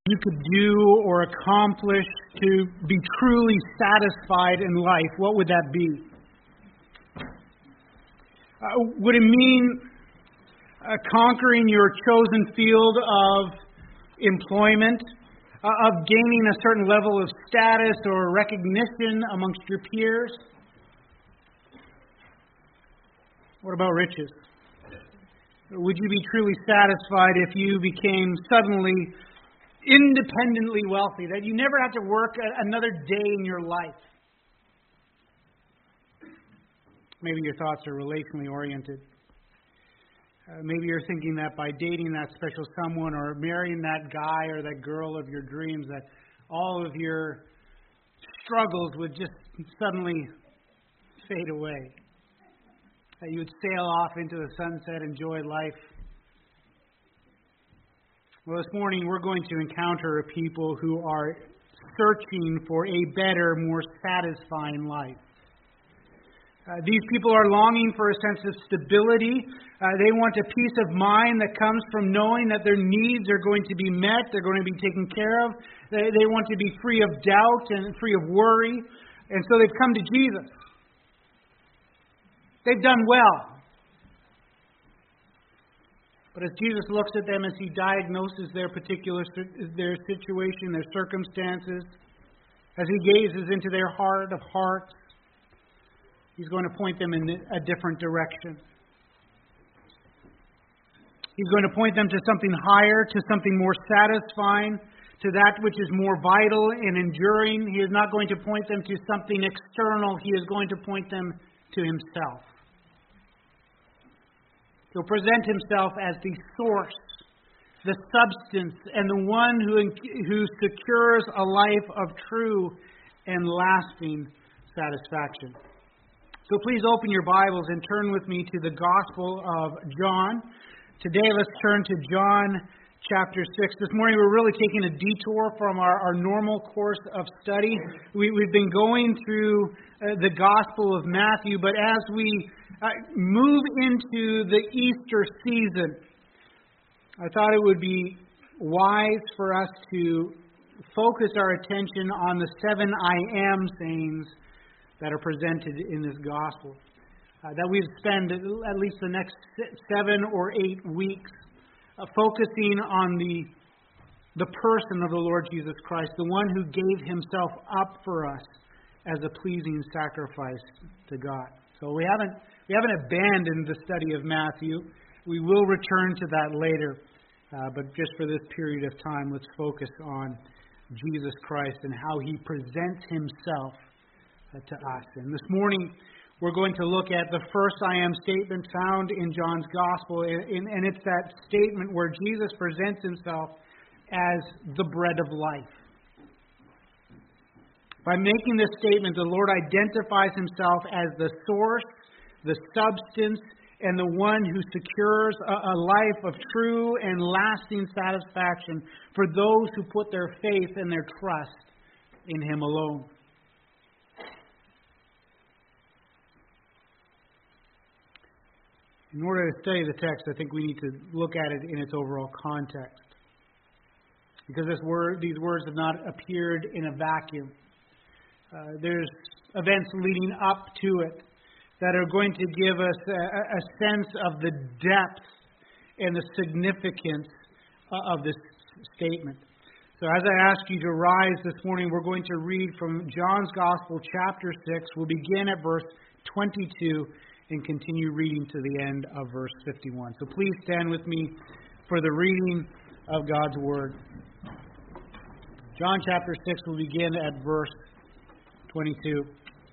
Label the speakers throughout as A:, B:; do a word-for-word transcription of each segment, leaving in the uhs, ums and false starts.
A: you could do or accomplish to be truly satisfied in life, what would that be? Uh, would it mean uh, conquering your chosen field of employment, uh, of gaining a certain level of status or recognition amongst your peers? What about riches? Would you be truly satisfied if you became suddenly independently wealthy, that you never have to work another day in your life? Maybe your thoughts are relationally oriented. Uh, maybe you're thinking that by dating that special someone or marrying that guy or that girl of your dreams, that all of your struggles would just suddenly fade away. That you would sail off into the sunset, enjoy life. Well, this morning we're going to encounter a people who are searching for a better, more satisfying life. Uh, these people are longing for a sense of stability. Uh, they want a peace of mind that comes from knowing that their needs are going to be met, they're going to be taken care of. They, they want to be free of doubt and free of worry. And so they've come to Jesus. They've done well. But as Jesus looks at them, as He diagnoses their particular their situation, their circumstances, as He gazes into their heart of hearts, He's going to point them in a different direction. He's going to point them to something higher, to something more satisfying, to that which is more vital and enduring. He is not going to point them to something external. He is going to point them to Himself. He'll present Himself as the source, the substance, and the one who, who secures a life of true and lasting satisfaction. So please open your Bibles and turn with me to the Gospel of John. Today let's turn to John chapter six. This morning we're really taking a detour from our, our normal course of study. We, we've been going through uh, the Gospel of Matthew, but as we uh, move into the Easter season, I thought it would be wise for us to focus our attention on the seven I am sayings that are presented in this gospel. Uh, that we've spent at least the next seven or eight weeks uh, focusing on the, the person of the Lord Jesus Christ, the one who gave Himself up for us as a pleasing sacrifice to God. So we haven't we haven't abandoned the study of Matthew. We will return to that later. Uh, but just for this period of time, let's focus on Jesus Christ and how He presents Himself to us. And this morning, we're going to look at the first I am statement found in John's Gospel, and, and it's that statement where Jesus presents Himself as the bread of life. By making this statement, the Lord identifies Himself as the source, the substance, and the one who secures a, a life of true and lasting satisfaction for those who put their faith and their trust in Him alone. In order to study the text, I think we need to look at it in its overall context. Because this word, these words have not appeared in a vacuum. Uh, there's events leading up to it that are going to give us a, a sense of the depth and the significance of this statement. So as I ask you to rise this morning, we're going to read from John's Gospel, chapter six. We'll begin at verse twenty-two and continue reading to the end of verse fifty-one. So please stand with me for the reading of God's Word. John chapter six will begin at verse twenty-two.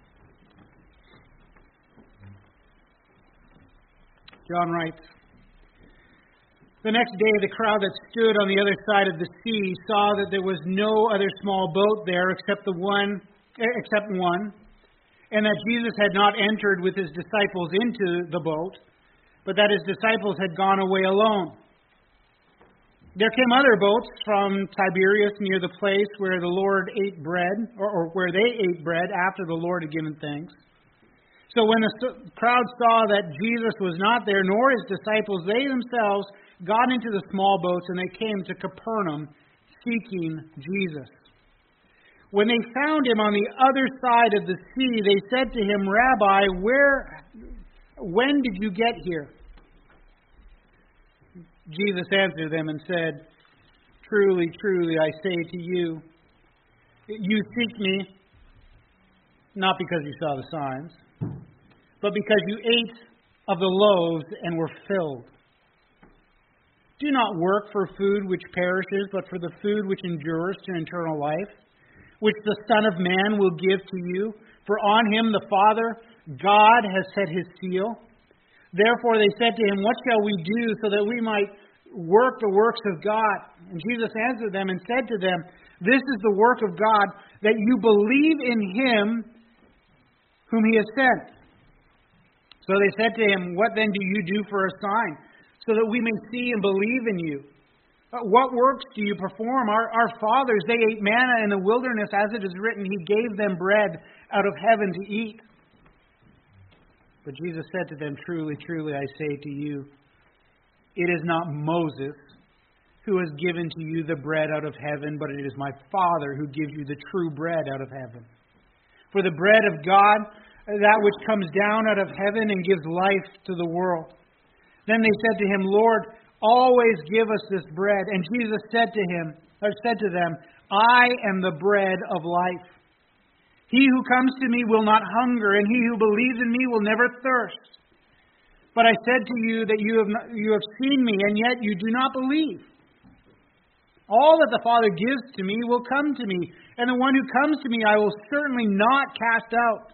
A: John writes, "The next day the crowd that stood on the other side of the sea saw that there was no other small boat there except the one, except one, and that Jesus had not entered with His disciples into the boat, but that His disciples had gone away alone. There came other boats from Tiberias near the place where the Lord ate bread, or, or where they ate bread after the Lord had given thanks. So when the crowd saw that Jesus was not there, nor His disciples, they themselves got into the small boats, and they came to Capernaum seeking Jesus. When they found him on the other side of the sea, they said to him, Rabbi, where, when did you get here? Jesus answered them and said, Truly, truly, I say to you, you seek me, not because you saw the signs, but because you ate of the loaves and were filled. Do not work for food which perishes, but for the food which endures to eternal life, which the Son of Man will give to you. For on him the Father, God, has set his seal. Therefore they said to him, What shall we do so that we might work the works of God? And Jesus answered them and said to them, This is the work of God, that you believe in him whom he has sent. So they said to him, What then do you do for a sign, so that we may see and believe in you? What works do you perform? Our, our fathers, they ate manna in the wilderness, as it is written, He gave them bread out of heaven to eat. But Jesus said to them, Truly, truly, I say to you, it is not Moses who has given to you the bread out of heaven, but it is my Father who gives you the true bread out of heaven. For the bread of God, that which comes down out of heaven and gives life to the world. Then they said to him, Lord, always give us this bread. And Jesus said to him, or said to them, I am the bread of life. He who comes to me will not hunger, and he who believes in me will never thirst. But I said to you that you have not, you have seen me, and yet you do not believe. All that the Father gives to me will come to me, and the one who comes to me I will certainly not cast out.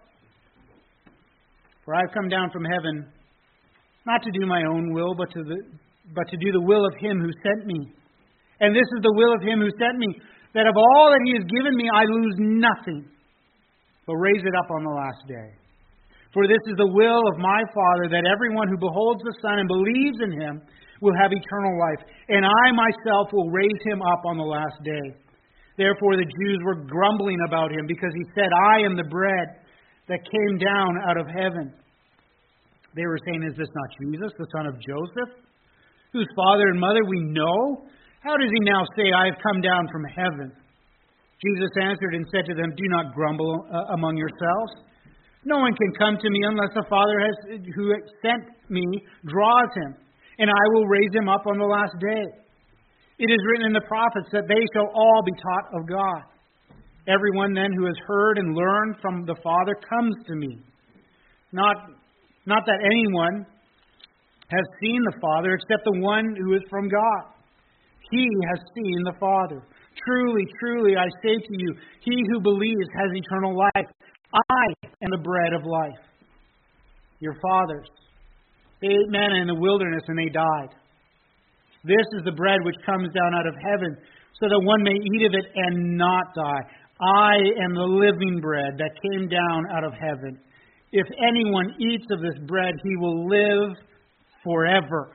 A: For I have come down from heaven, not to do my own will, but to the but to do the will of him who sent me. And this is the will of him who sent me, that of all that he has given me I lose nothing, but raise it up on the last day. For this is the will of my Father, that everyone who beholds the Son and believes in him will have eternal life, and I myself will raise him up on the last day. Therefore the Jews were grumbling about him, because he said, I am the bread that came down out of heaven. They were saying, Is this not Jesus, the son of Joseph, whose father and mother we know? How does he now say, I have come down from heaven? Jesus answered and said to them, Do not grumble uh, among yourselves. No one can come to me unless the Father has, who sent me draws him, and I will raise him up on the last day. It is written in the prophets that they shall all be taught of God. Everyone then who has heard and learned from the Father comes to me. Not, not that anyone has seen the Father except the one who is from God. He has seen the Father. Truly, truly, I say to you, he who believes has eternal life. I am the bread of life. Your fathers, they ate manna in the wilderness and they died. This is the bread which comes down out of heaven, so that one may eat of it and not die. I am the living bread that came down out of heaven. If anyone eats of this bread, he will live forever.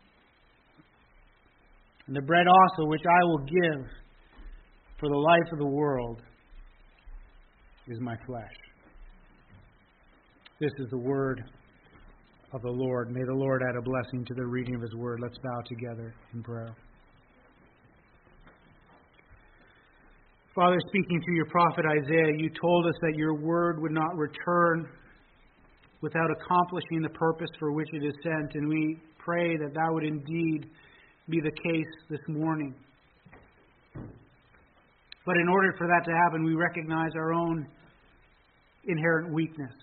A: And the bread also which I will give for the life of the world is my flesh. This is the word of the Lord. May the Lord add a blessing to the reading of his word. Let's bow together in prayer. Father, speaking through your prophet Isaiah, you told us that your word would not return without accomplishing the purpose for which it is sent, and we pray that that would indeed be the case this morning. But in order for that to happen, we recognize our own inherent weakness.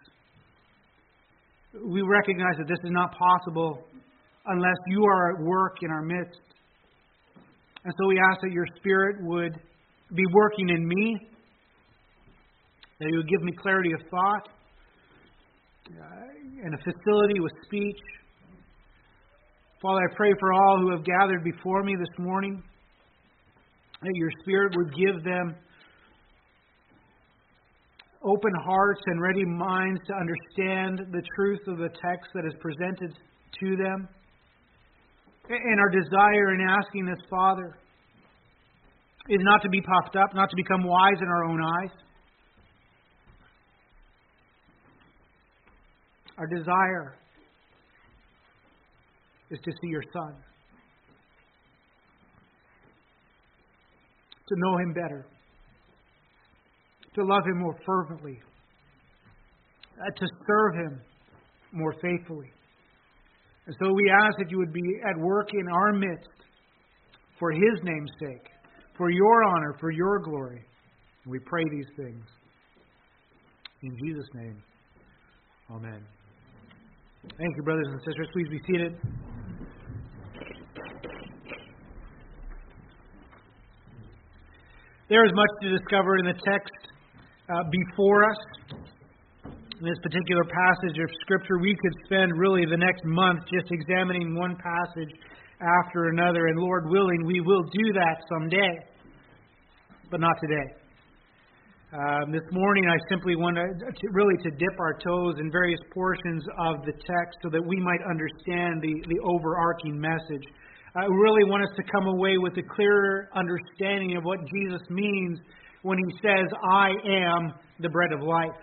A: We recognize that this is not possible unless you are at work in our midst. And so we ask that your Spirit would be working in me, that you would give me clarity of thought uh, and a facility with speech. Father, I pray for all who have gathered before me this morning, that your Spirit would give them open hearts and ready minds to understand the truth of the text that is presented to them. And our desire in asking this, Father, is not to be puffed up, not to become wise in our own eyes. Our desire is to see your Son, to know Him better, to love Him more fervently, uh, to serve Him more faithfully. And so we ask that You would be at work in our midst for His name's sake, for Your honor, for Your glory. And we pray these things in Jesus' name. Amen. Thank you, brothers and sisters. Please be seated. There is much to discover in the text uh, before us. In this particular passage of Scripture, we could spend really the next month just examining one passage after another, and Lord willing, we will do that someday, but not today. Um, this morning, I simply want to, to really to dip our toes in various portions of the text so that we might understand the, the overarching message. I really want us to come away with a clearer understanding of what Jesus means when He says, I am the bread of life.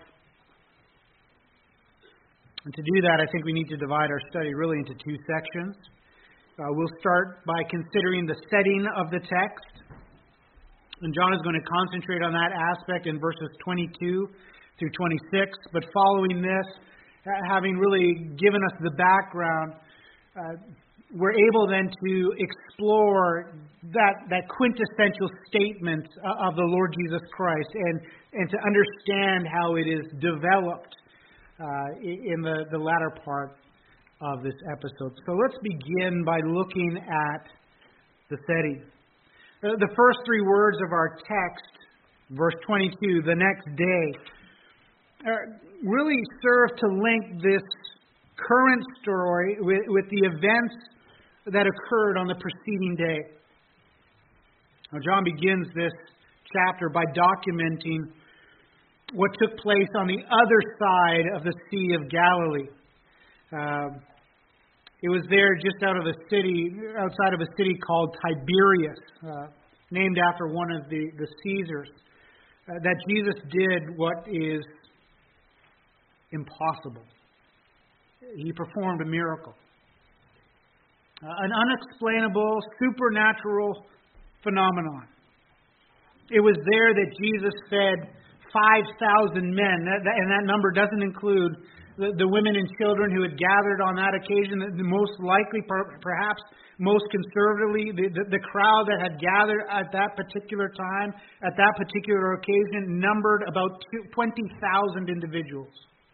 A: And to do that, I think we need to divide our study really into two sections. Uh, we'll start by considering the setting of the text. And John is going to concentrate on that aspect in verses twenty-two through twenty-six. But following this, having really given us the background, uh, we're able then to explore that, that quintessential statement of the Lord Jesus Christ and, and to understand how it is developed uh, in the, the latter part of this episode. So let's begin by looking at the setting. The first three words of our text, verse twenty-two, the next day, really serve to link this current story with, with the events that occurred on the preceding day. Now, John begins this chapter by documenting what took place on the other side of the Sea of Galilee. Uh, It was there just out of a city, outside of a city called Tiberias, uh, named after one of the, the Caesars, uh, that Jesus did what is impossible. He performed a miracle. Uh, an unexplainable, supernatural phenomenon. It was there that Jesus fed five thousand men, that, that, and that number doesn't include The, the women and children who had gathered on that occasion, the most likely, per, perhaps most conservatively, the, the, the crowd that had gathered at that particular time, at that particular occasion, numbered about twenty thousand individuals.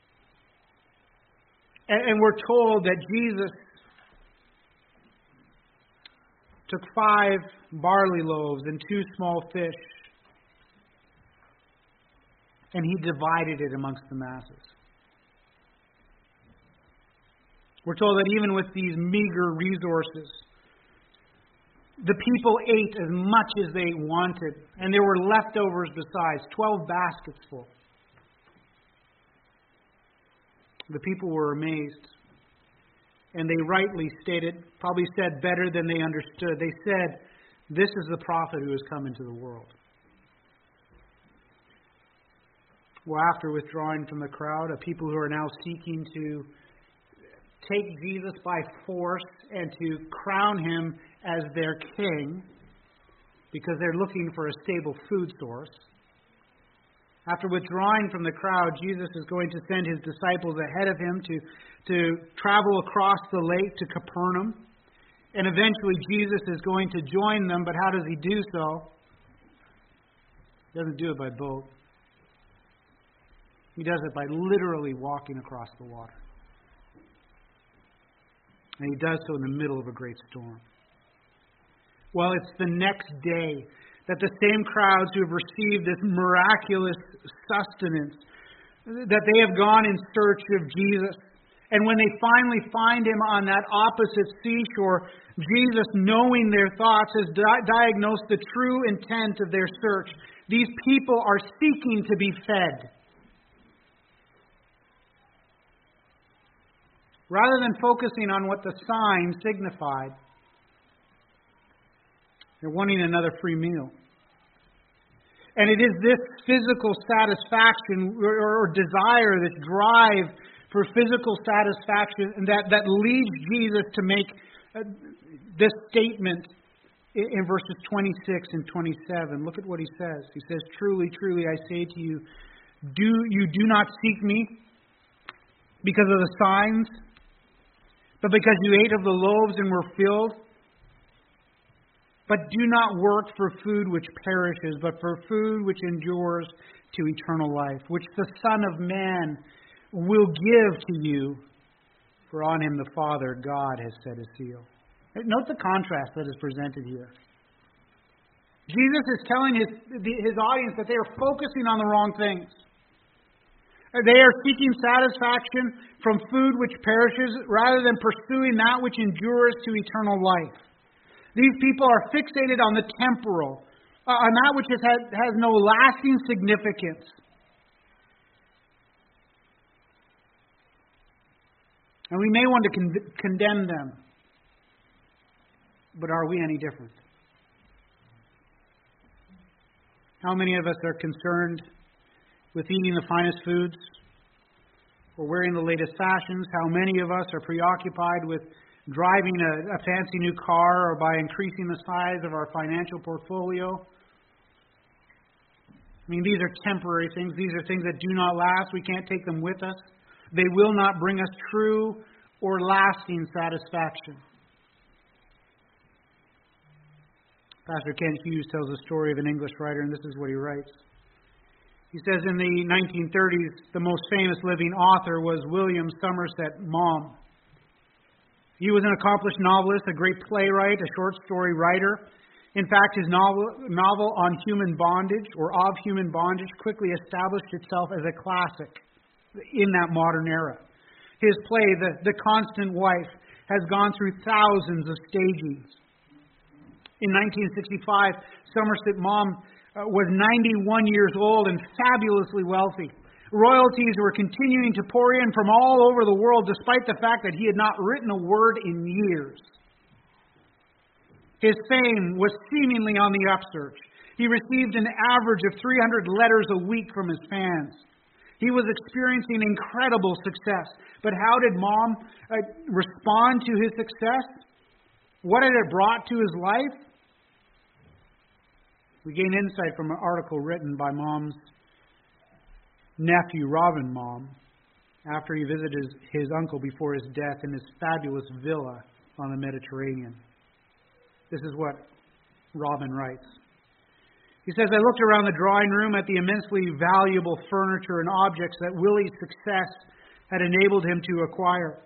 A: And, and we're told that Jesus took five barley loaves and two small fish, and He divided it amongst the masses. We're told that even with these meager resources, the people ate as much as they wanted, and there were leftovers besides, twelve baskets full. The people were amazed, and they rightly stated, probably said better than they understood. They said, "This is the prophet who has come into the world." Well, after withdrawing from the crowd, a people who are now seeking to take Jesus by force and to crown Him as their king because they're looking for a stable food source. After withdrawing from the crowd, Jesus is going to send His disciples ahead of Him to, to travel across the lake to Capernaum. And eventually Jesus is going to join them, but how does He do so? He doesn't do it by boat. He does it by literally walking across the water. And He does so in the middle of a great storm. Well, it's the next day that the same crowds who have received this miraculous sustenance, that they have gone in search of Jesus. And when they finally find Him on that opposite seashore, Jesus, knowing their thoughts, has di- diagnosed the true intent of their search. These people are seeking to be fed. Rather than focusing on what the sign signified, they're wanting another free meal. And it is this physical satisfaction or, or desire, this drive for physical satisfaction that, that leads Jesus to make uh, this statement in verses twenty-six and twenty-seven. Look at what he says. He says, "Truly, truly, I say to you, do you do not seek me because of the signs, but because you ate of the loaves and were filled. But do not work for food which perishes, but for food which endures to eternal life, which the Son of Man will give to you, for on him the Father, God, has set his seal." Note the contrast that is presented here. Jesus is telling his, his audience that they are focusing on the wrong things. They are seeking satisfaction from food which perishes rather than pursuing that which endures to eternal life. These people are fixated on the temporal, uh, on that which has, has no lasting significance. And we may want to con- condemn them. But are we any different? How many of us are concerned with eating the finest foods or wearing the latest fashions? How many of us are preoccupied with driving a, a fancy new car or by increasing the size of our financial portfolio? I mean, these are temporary things. These are things that do not last. We can't take them with us. They will not bring us true or lasting satisfaction. Pastor Kent Hughes tells a story of an English writer, and this is what he writes. He says in the nineteen thirties, the most famous living author was William Somerset Maugham. He was an accomplished novelist, a great playwright, a short story writer. In fact, his novel, novel on human bondage, or of human bondage, quickly established itself as a classic in that modern era. His play, The, the Constant Wife, has gone through thousands of stagings. In nineteen sixty-five, Somerset Maugham uh, was ninety-one years old and fabulously wealthy. Royalties were continuing to pour in from all over the world, despite the fact that he had not written a word in years. His fame was seemingly on the upsurge. He received an average of three hundred letters a week from his fans. He was experiencing incredible success. But how did Maugham uh, respond to his success? What had it brought to his life? We gain insight from an article written by Maugham's nephew, Robin Maugham, after he visited his, his uncle before his death in his fabulous villa on the Mediterranean. This is what Robin writes. He says, "I looked around the drawing room at the immensely valuable furniture and objects that Willie's success had enabled him to acquire.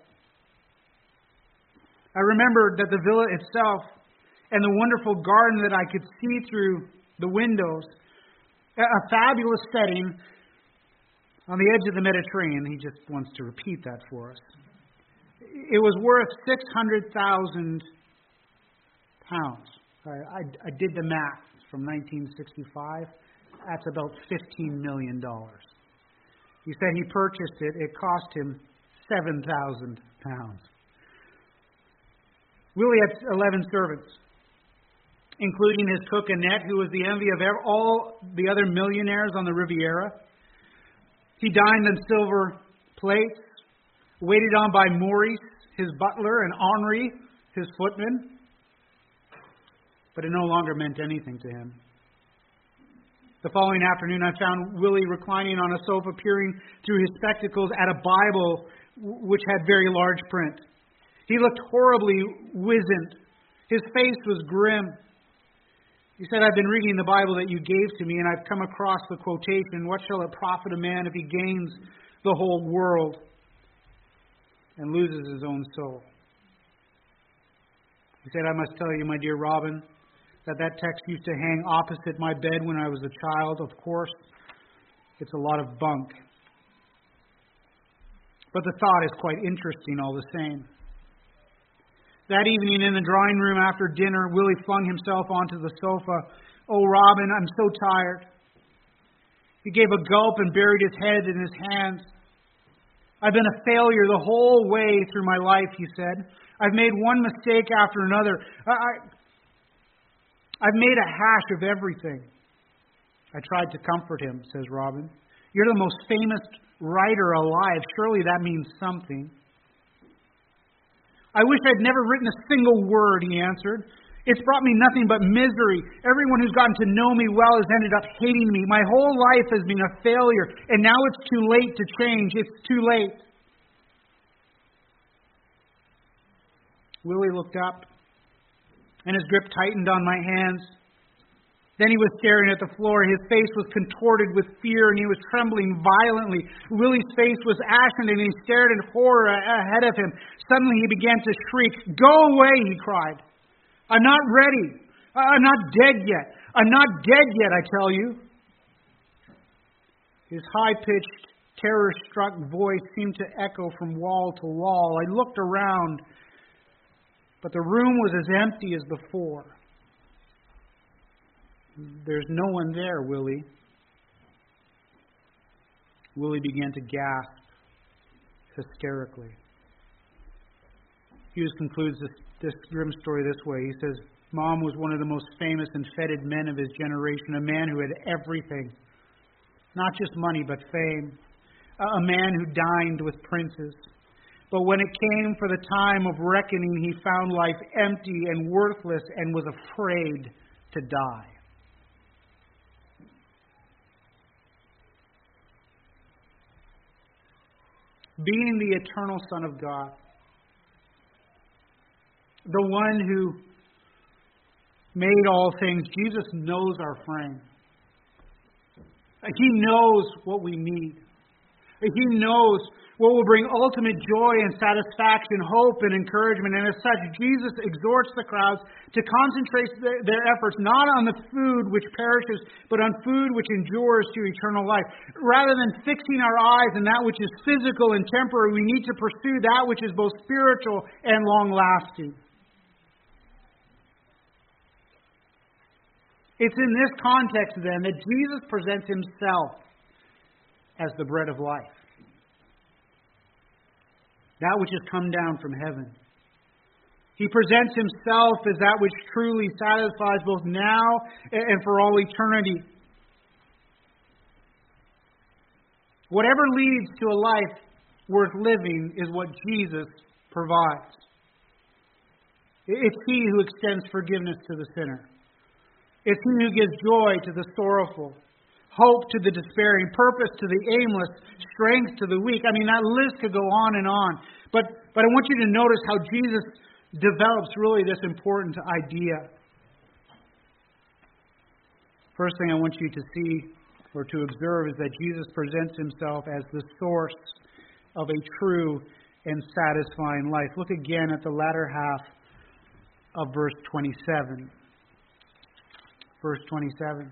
A: I remembered that the villa itself and the wonderful garden that I could see through the windows, a fabulous setting on the edge of the Mediterranean." He just wants to repeat that for us. "It was worth six hundred thousand pounds. I, I, I did the math from nineteen sixty-five. That's about fifteen million dollars. He said he purchased it. It cost him seven thousand pounds. Willie had eleven servants, including his cook Annette, who was the envy of all the other millionaires on the Riviera. He dined on silver plates, waited on by Maurice, his butler, and Henri, his footman. But it no longer meant anything to him. The following afternoon, I found Willie reclining on a sofa, peering through his spectacles at a Bible which had very large print. He looked horribly wizened. His face was grim. He said, "I've been reading the Bible that you gave to me, and I've come across the quotation, 'What shall it profit a man if he gains the whole world and loses his own soul?'" He said, "I must tell you, my dear Robin, that that text used to hang opposite my bed when I was a child. Of course, it's a lot of bunk. But the thought is quite interesting all the same." That evening in the drawing room after dinner, Willie flung himself onto the sofa. "Oh, Robin, I'm so tired." He gave a gulp and buried his head in his hands. "I've been a failure the whole way through my life," he said. "I've made one mistake after another. I, I, I've made a hash of everything." I tried to comfort him, says Robin. "You're the most famous writer alive. Surely that means something." "I wish I'd never written a single word," he answered. It's brought me nothing but misery. Everyone who's gotten to know me well has ended up hating me. My whole life has been a failure, and now it's too late to change. It's too late. Willie looked up, and his grip tightened on my hands. Then he was staring at the floor. His face was contorted with fear, and he was trembling violently. Willie's face was ashen, and he stared in horror ahead of him. Suddenly he began to shriek. "Go away," he cried. "I'm not ready. I'm not dead yet. I'm not dead yet, I tell you." His high-pitched, terror-struck voice seemed to echo from wall to wall. I looked around, but the room was as empty as before. "There's no one there, Willie." Willie began to gasp hysterically. Hughes concludes this, this grim story this way. He says, Mom was one of the most famous and feted men of his generation, a man who had everything, not just money, but fame, a man who dined with princes. But when it came for the time of reckoning, he found life empty and worthless and was afraid to die. Being the eternal Son of God, the one who made all things, Jesus knows our frame. He knows what we need. He knows what will bring ultimate joy and satisfaction, hope and encouragement. And as such, Jesus exhorts the crowds to concentrate their efforts not on the food which perishes, but on food which endures to eternal life. Rather than fixing our eyes on that which is physical and temporary, we need to pursue that which is both spiritual and long-lasting. It's in this context, then, that Jesus presents himself as the bread of life. That which has come down from heaven. He presents himself as that which truly satisfies both now and for all eternity. Whatever leads to a life worth living is what Jesus provides. It's he who extends forgiveness to the sinner. It's he who gives joy to the sorrowful, hope to the despairing, purpose to the aimless, strength to the weak. I mean, that list could go on and on. But, but I want you to notice how Jesus develops really this important idea. First thing I want you to see or to observe is that Jesus presents himself as the source of a true and satisfying life. Look again at the latter half of verse twenty-seven. Verse twenty-seven.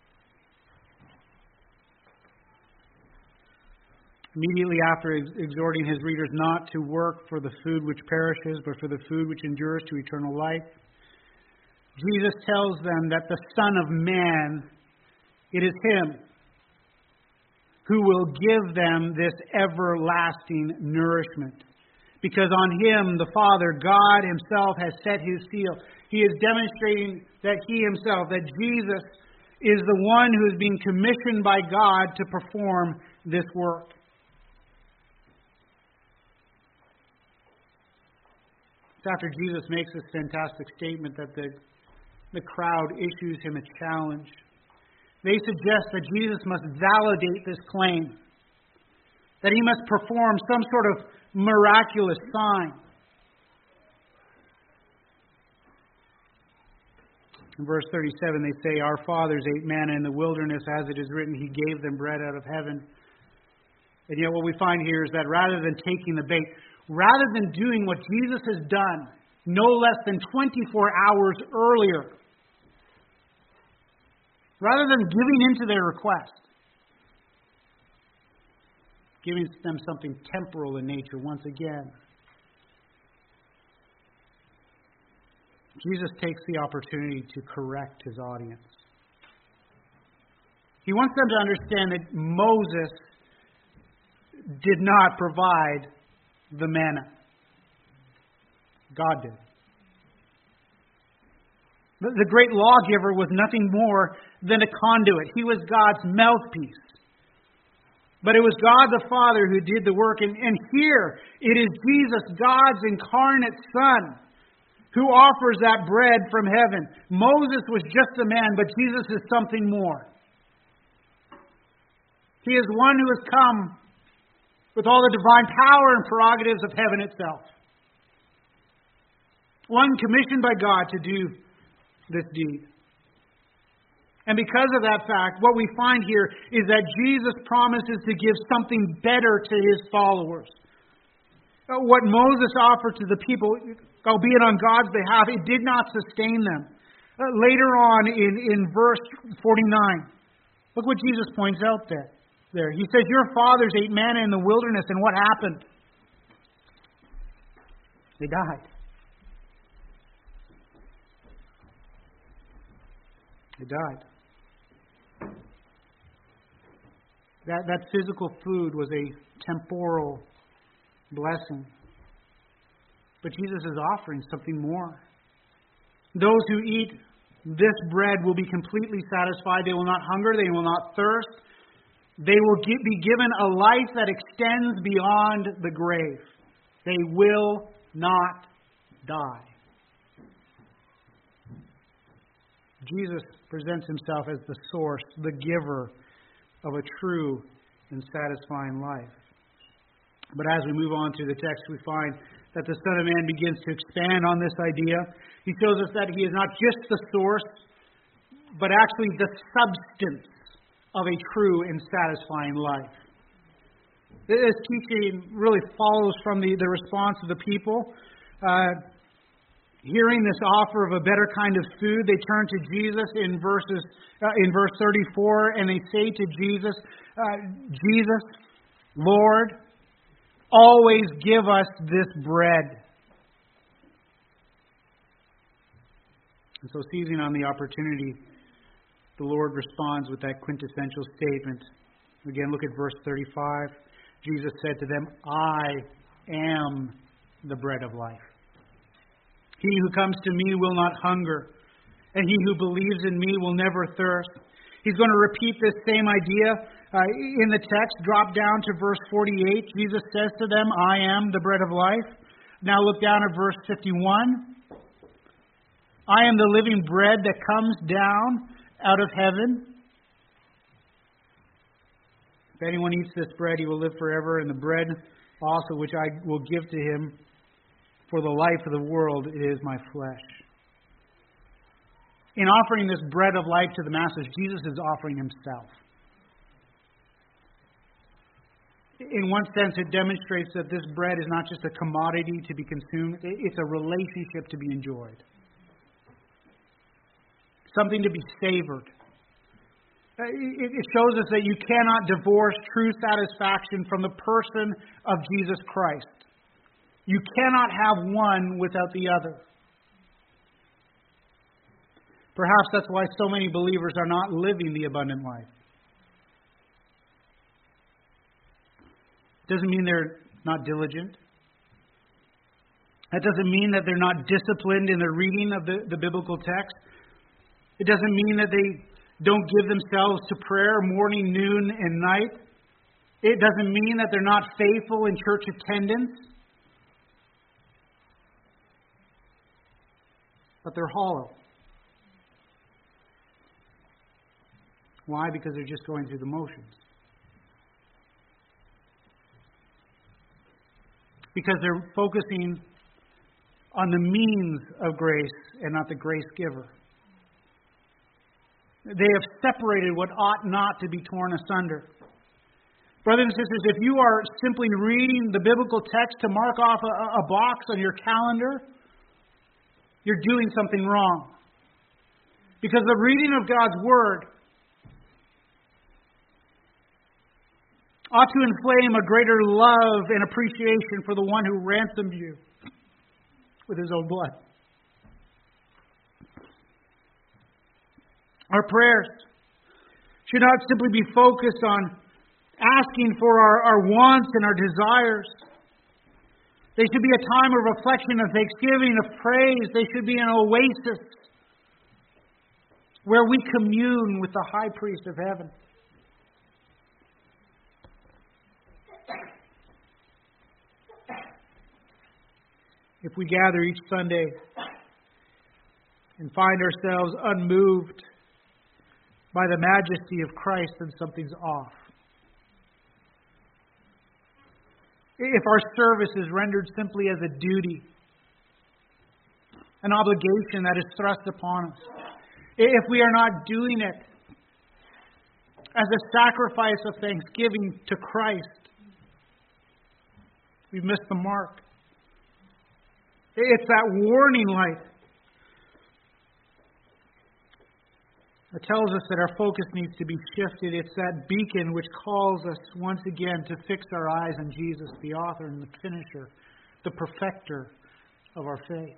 A: Immediately after exhorting his readers not to work for the food which perishes, but for the food which endures to eternal life, Jesus tells them that the Son of Man, it is him who will give them this everlasting nourishment. Because on him, the Father, God himself, has set his seal. He is demonstrating that he himself, that Jesus is the one who is being commissioned by God to perform this work. It's after Jesus makes this fantastic statement that the, the crowd issues him a challenge. They suggest that Jesus must validate this claim, that he must perform some sort of miraculous sign. In verse thirty-seven, they say, Our fathers ate manna in the wilderness, as it is written, he gave them bread out of heaven. And yet what we find here is that rather than taking the bait, rather than doing what Jesus has done no less than twenty-four hours earlier, rather than giving into their request, giving them something temporal in nature once again, Jesus takes the opportunity to correct his audience. He wants them to understand that Moses did not provide the manna. God did. The great lawgiver was nothing more than a conduit. He was God's mouthpiece. But it was God the Father who did the work. And, and here it is Jesus, God's incarnate Son, Who offers that bread from heaven? Moses was just a man, but Jesus is something more. He is one who has come with all the divine power and prerogatives of heaven itself. One commissioned by God to do this deed. And because of that fact, what we find here is that Jesus promises to give something better to His followers. What Moses offered to the people, albeit on God's behalf, it did not sustain them. Uh, later on in, in verse forty-nine, look what Jesus points out there. there. He says, your fathers ate manna in the wilderness, and what happened? They died. They died. That, that physical food was a temporal blessing. But Jesus is offering something more. Those who eat this bread will be completely satisfied. They will not hunger. They will not thirst. They will be given a life that extends beyond the grave. They will not die. Jesus presents Himself as the source, the giver of a true and satisfying life. But as we move on to the text, we find that the Son of Man begins to expand on this idea. He shows us that He is not just the source, but actually the substance of a true and satisfying life. This teaching really follows from the, the response of the people. Uh, hearing this offer of a better kind of food, they turn to Jesus in verses uh, in verse thirty-four, and they say to Jesus, uh, Jesus, Lord, always give us this bread. And so, seizing on the opportunity, the Lord responds with that quintessential statement. Again, look at verse thirty-five. Jesus said to them, I am the bread of life. He who comes to me will not hunger, and he who believes in me will never thirst. He's going to repeat this same idea uh, in the text. Drop down to verse forty-eight. Jesus says to them, I am the bread of life. Now look down at verse fifty-one. I am the living bread that comes down out of heaven. If anyone eats this bread, he will live forever, and the bread also which I will give to him for the life of the world, it is my flesh. In offering this bread of life to the masses, Jesus is offering Himself. In one sense, it demonstrates that this bread is not just a commodity to be consumed, it's a relationship to be enjoyed. Something to be savored. It shows us that you cannot divorce true satisfaction from the person of Jesus Christ. You cannot have one without the other. Perhaps that's why so many believers are not living the abundant life. It doesn't mean they're not diligent. That doesn't mean that they're not disciplined in their reading of the, the biblical text. It doesn't mean that they don't give themselves to prayer morning, noon, and night. It doesn't mean that they're not faithful in church attendance. But they're hollow. Why? Because they're just going through the motions. Because they're focusing on the means of grace and not the grace giver. They have separated what ought not to be torn asunder. Brothers and sisters, if you are simply reading the biblical text to mark off a, a box on your calendar, you're doing something wrong. Because the reading of God's Word ought to inflame a greater love and appreciation for the one who ransomed you with His own blood. Our prayers should not simply be focused on asking for our, our wants and our desires. They should be a time of reflection, of thanksgiving, of praise. They should be an oasis where we commune with the high priest of heaven. If we gather each Sunday and find ourselves unmoved by the majesty of Christ, then something's off. If our service is rendered simply as a duty, an obligation that is thrust upon us, if we are not doing it as a sacrifice of thanksgiving to Christ, we've missed the mark. It's that warning light that tells us that our focus needs to be shifted. It's that beacon which calls us once again to fix our eyes on Jesus, the author and the finisher, the perfecter of our faith.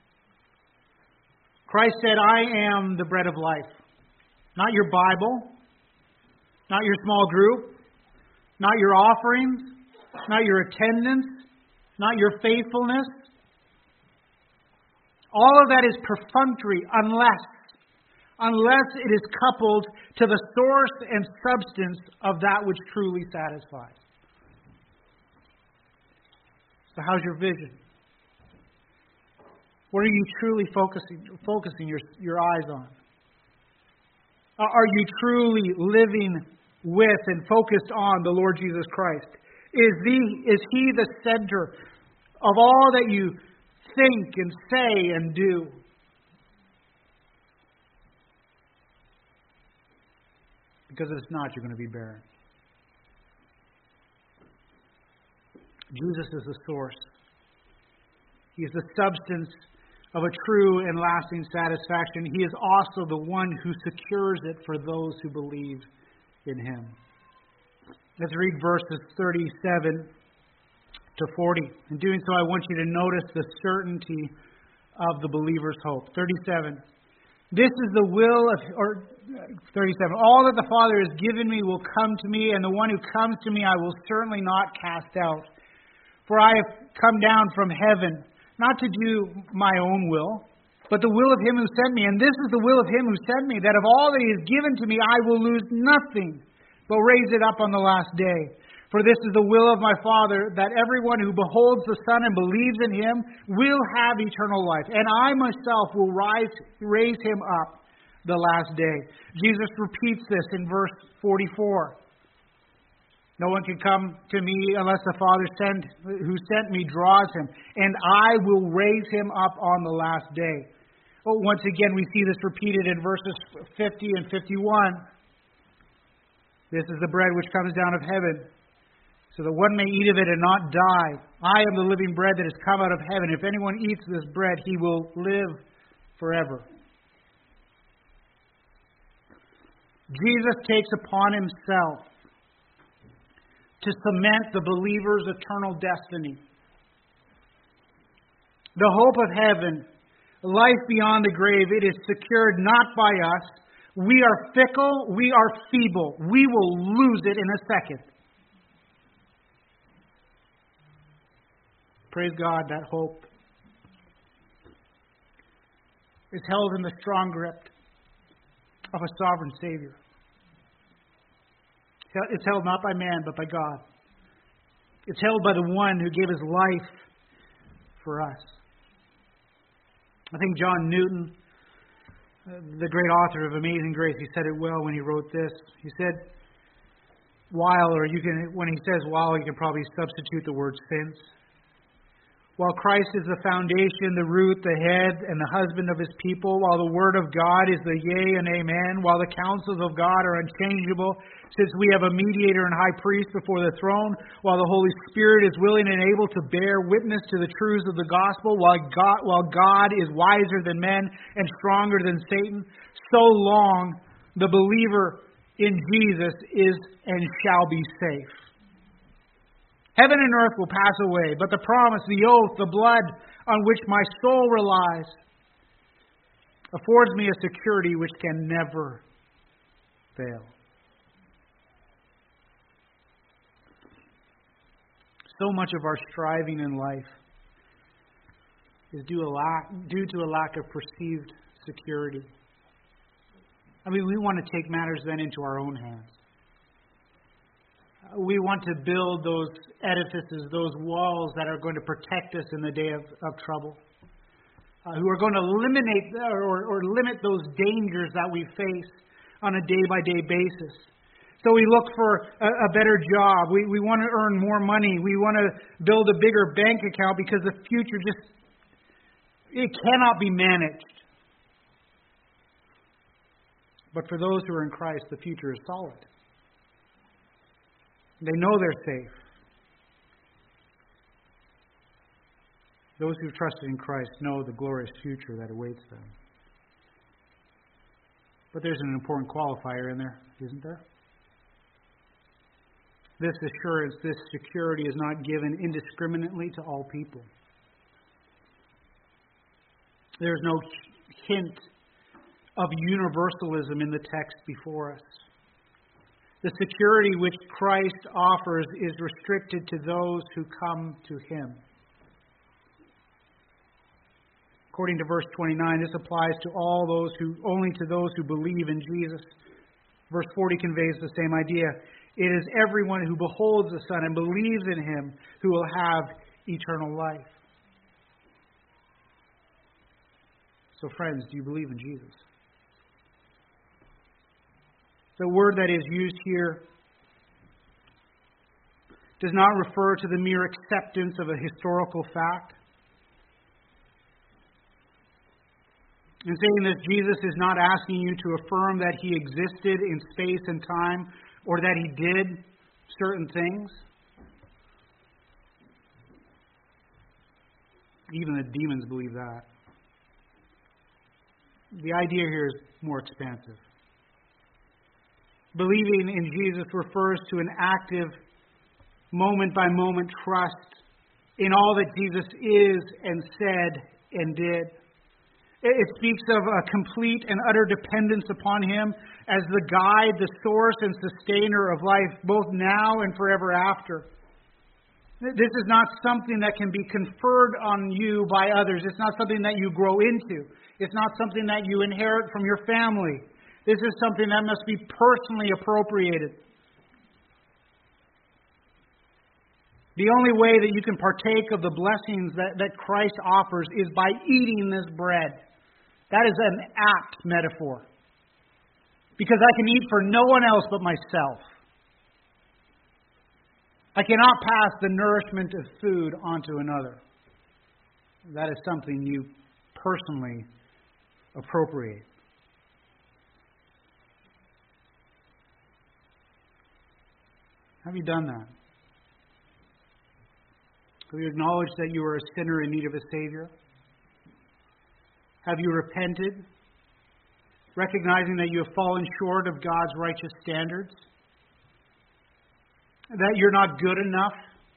A: Christ said, I am the bread of life. Not your Bible, not your small group, not your offerings, not your attendance, not your faithfulness. All of that is perfunctory unless, unless it is coupled to the source and substance of that which truly satisfies. So how's your vision? What are you truly focusing focusing your, your eyes on? Are you truly living with and focused on the Lord Jesus Christ? Is, the, is He the center of all that you think and say and do? Because if it's not, you're going to be barren. Jesus is the source. He is the substance of a true and lasting satisfaction. He is also the one who secures it for those who believe in Him. Let's read verses thirty-seven to forty. In doing so, I want you to notice the certainty of the believer's hope. thirty-seven. This is the will of, or thirty-seven. All that the Father has given me will come to me, and the one who comes to me I will certainly not cast out. For I have come down from heaven, not to do my own will, but the will of Him who sent me. And this is the will of Him who sent me, that of all that He has given to me I will lose nothing, but raise it up on the last day. For this is the will of my Father, that everyone who beholds the Son and believes in Him will have eternal life. And I myself will rise, raise him up the last day. Jesus repeats this in verse forty-four. No one can come to me unless the Father sent, who sent me draws him. And I will raise him up on the last day. Well, once again, we see this repeated in verses fifty and fifty-one. This is the bread which comes down of heaven, so that one may eat of it and not die. I am the living bread that has come out of heaven. If anyone eats this bread, he will live forever. Jesus takes upon Himself to cement the believer's eternal destiny. The hope of heaven, life beyond the grave, it is secured not by us. We are fickle, we are feeble. We will lose it in a second. Praise God, that hope is held in the strong grip of a sovereign Savior. It's held not by man, but by God. It's held by the one who gave His life for us. I think John Newton, the great author of Amazing Grace, he said it well when he wrote this. He said, while, or you can, when he says while, you can probably substitute the word since. While Christ is the foundation, the root, the head, and the husband of His people, while the word of God is the yea and amen, while the counsels of God are unchangeable, since we have a mediator and high priest before the throne, while the Holy Spirit is willing and able to bear witness to the truths of the gospel, while God, while God is wiser than men and stronger than Satan, so long the believer in Jesus is and shall be safe. Heaven and earth will pass away, but the promise, the oath, the blood on which my soul relies affords me a security which can never fail. So much of our striving in life is due, a lack, due to a lack of perceived security. I mean, we want to take matters then into our own hands. We want to build those edifices, those walls that are going to protect us in the day of, of trouble. uh, who are going to eliminate or, or limit those dangers that we face on a day-by-day basis. So we look for a, a better job. We, we want to earn more money. We want to build a bigger bank account because the future just, it cannot be managed. But for those who are in Christ, the future is solid. They know they're safe. Those who trusted in Christ know the glorious future that awaits them. But there's an important qualifier in there, isn't there? This assurance, this security is not given indiscriminately to all people. There's no hint of universalism in the text before us. The security which Christ offers is restricted to those who come to Him. According to verse twenty-nine, this applies to all those who, only to those who believe in Jesus. Verse forty conveys the same idea. It is everyone who beholds the Son and believes in Him who will have eternal life. So friends, do you believe in Jesus? The word that is used here does not refer to the mere acceptance of a historical fact. In saying this, Jesus is not asking you to affirm that He existed in space and time or that He did certain things. Even the demons believe that. The idea here is more expansive. Believing in Jesus refers to an active, moment-by-moment trust in all that Jesus is and said and did. It speaks of a complete and utter dependence upon Him as the guide, the source, and sustainer of life, both now and forever after. This is not something that can be conferred on you by others. It's not something that you grow into. It's not something that you inherit from your family. This is something that must be personally appropriated. The only way that you can partake of the blessings that, that Christ offers is by eating this bread. That is an apt metaphor. Because I can eat for no one else but myself. I cannot pass the nourishment of food onto another. That is something you personally appropriate. Have you done that? Have you acknowledged that you are a sinner in need of a Savior? Have you repented, recognizing that you have fallen short of God's righteous standards? That you're not good enough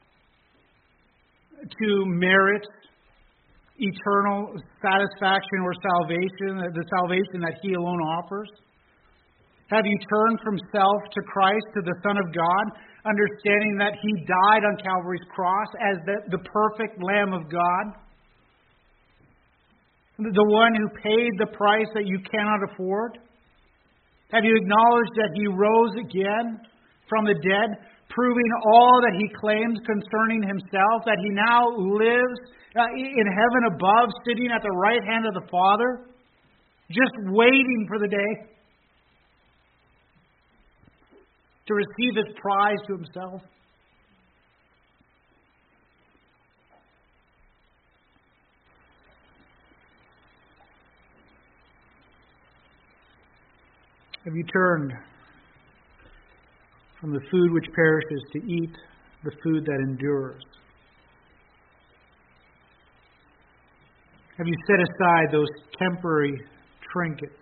A: to merit eternal satisfaction or salvation, the salvation that He alone offers? Have you turned from self to Christ, to the Son of God, understanding that He died on Calvary's cross as the, the perfect Lamb of God? The one who paid the price that you cannot afford? Have you acknowledged that He rose again from the dead, proving all that He claims concerning Himself, that He now lives uh, in heaven above, sitting at the right hand of the Father, just waiting for the day to receive His prize to Himself? Have you turned from the food which perishes to eat the food that endures? Have you set aside those temporary trinkets,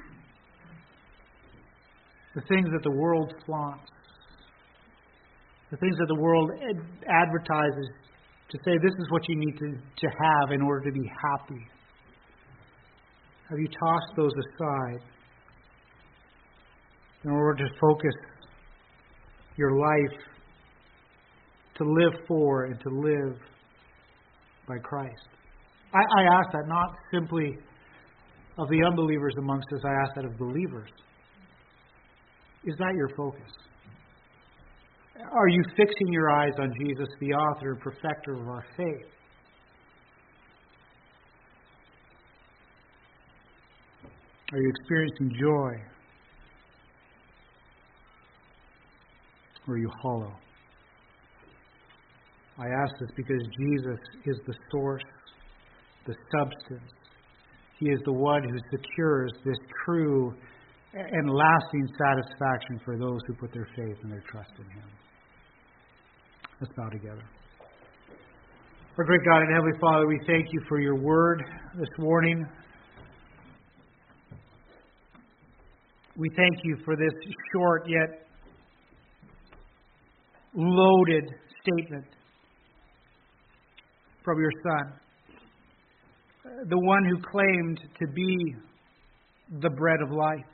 A: the things that the world flaunts, the things that the world ad- advertises to say this is what you need to, to have in order to be happy? Have you tossed those aside in order to focus your life to live for and to live by Christ? I, I ask that not simply of the unbelievers amongst us, I ask that of believers. Is that your focus? Are you fixing your eyes on Jesus, the author and perfecter of our faith? Are you experiencing joy? Or are you hollow? I ask this because Jesus is the source, the substance. He is the one who secures this true and lasting satisfaction for those who put their faith and their trust in Him. Let's bow together. Our great God and Heavenly Father, we thank You for Your word this morning. We thank You for this short yet loaded statement from Your Son, the one who claimed to be the bread of life.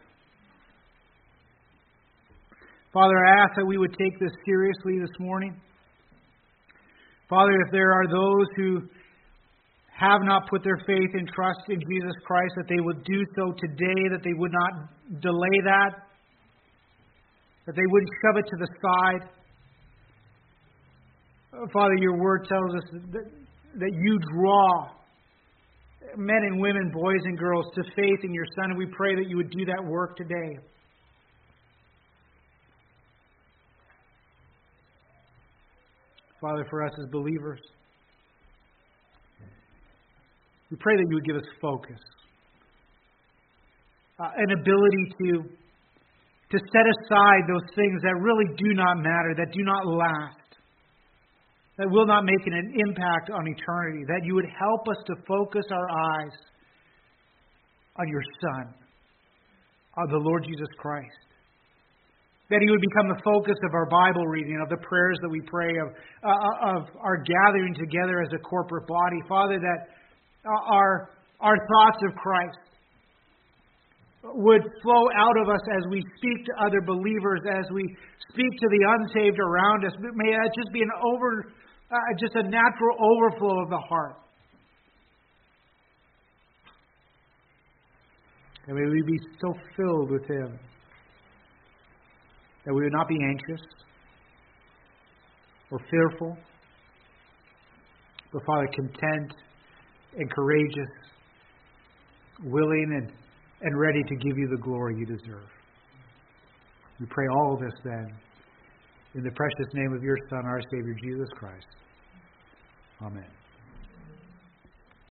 A: Father, I ask that we would take this seriously this morning. Father, if there are those who have not put their faith and trust in Jesus Christ, that they would do so today, that they would not delay that, that they wouldn't shove it to the side. Father, Your word tells us that, that You draw men and women, boys and girls, to faith in Your Son, and we pray that You would do that work today. Father, for us as believers, we pray that You would give us focus, uh, an ability to, to set aside those things that really do not matter, that do not last, that will not make an impact on eternity, that You would help us to focus our eyes on Your Son, on the Lord Jesus Christ. That He would become the focus of our Bible reading, of the prayers that we pray, of, uh, of our gathering together as a corporate body. Father, that our, our thoughts of Christ would flow out of us as we speak to other believers, as we speak to the unsaved around us. May that just be an over, uh, just a natural overflow of the heart. And may we be so filled with Him that we would not be anxious or fearful, but Father, content and courageous, willing and, and ready to give You the glory You deserve. We pray all of this then in the precious name of Your Son, our Savior, Jesus Christ. Amen.